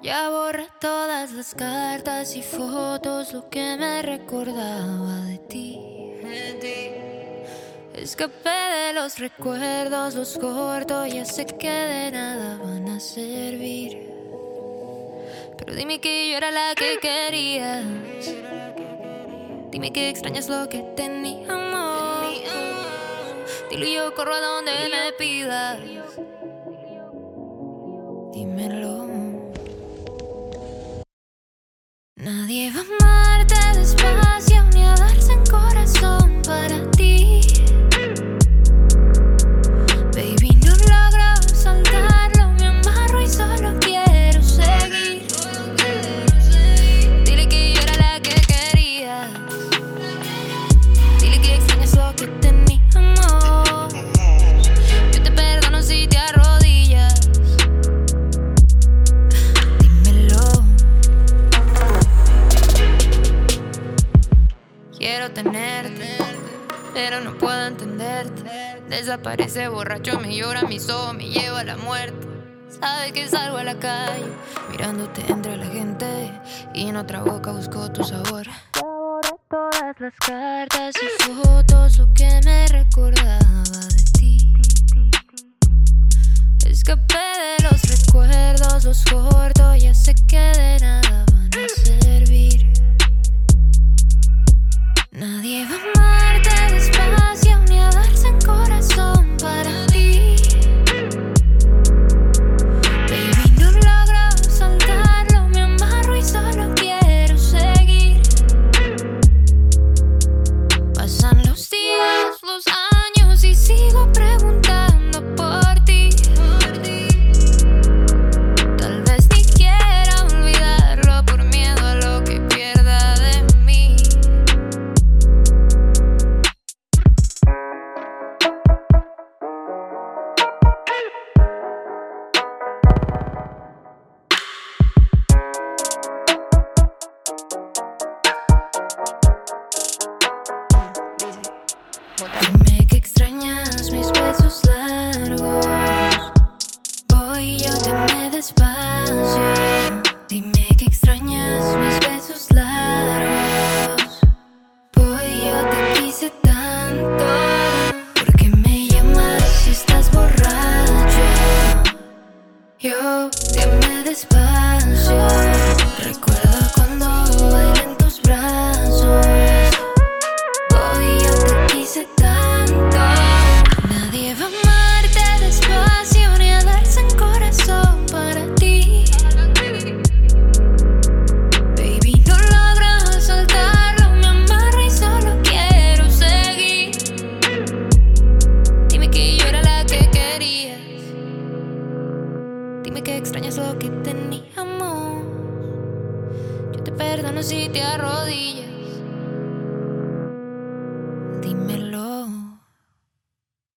Ya borré todas las cartas y fotos, lo que me recordaba de ti. Escapé de los recuerdos, los corto, ya sé que de nada van a servir. Pero dime que yo era la que querías. Dime que extrañas lo que teníamos. Dilo y yo corro a donde me pidas. Dímelo. Nadie va a amarte despacio ni a darse en corazón para ti. Baby, no logro soltarlo, me amarro y solo quiero seguir. Dile que yo era la que querías. Dile que extrañas lo que teníamos. Yo te perdono si te arrodillas. Dímelo. Quiero tenerte, pero no puedo entenderte. Desaparece borracho, me llora mis ojos, me lleva a la muerte. Sabe que salgo a la calle, mirándote entre la gente, y en otra boca busco tu sabor. Ya borré todas las cartas y fotos, lo que me recordaba de ti. Escapé de los recuerdos, los corto, ya sé que de nada van a servir. Nadie va a amarte despacio ni a darse en corazón para ti. Baby, no logro soltarlo, me amarro y solo quiero seguir. Pasan los días, los años y sigo preguntando por ti. Tal vez ni quiera olvidarlo por miedo a lo que pierda de mí. Dime que extrañas mis besos largos. Voy, yo dime despacio. Dime que extrañas mis besos largos. Voy, yo te quise tanto. ¿Por qué me llamas si estás borracho? Yo dime despacio. Recuerdo cuando bailé en tus brazos. Voy, yo te quise tanto. Nadie va a amarte despacio ni a darse en corazón para ti. Baby, no logro soltarlo, me amarro y solo quiero seguir. Dime que yo era la que querías. Dime que extrañas lo que teníamos. Yo te perdono si te arrodillas.